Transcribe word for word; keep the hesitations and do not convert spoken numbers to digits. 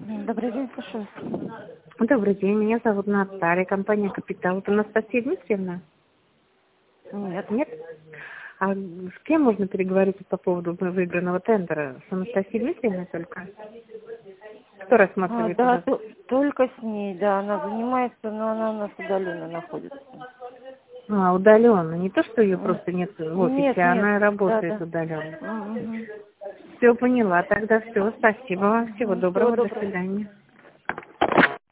Добрый день, слушаю. Добрый день, меня зовут Наталья, компания «Капитал». Вот Анастасия Дмитриевна? Нет. Нет? А с кем можно переговорить по поводу выигранного тендера? С Анастасией Дмитриевной только? Кто А, рассматривает да, вас? то- только с ней, да, она занимается, но она у нас удаленно находится. А, удаленно. Не то, что ее М, просто нет в Нет, офисе, а нет, она да, работает да. удаленно. Мгм. Все поняла. Тогда все. Спасибо вам. Всего Мгм. Всего доброго. До доброго. свидания.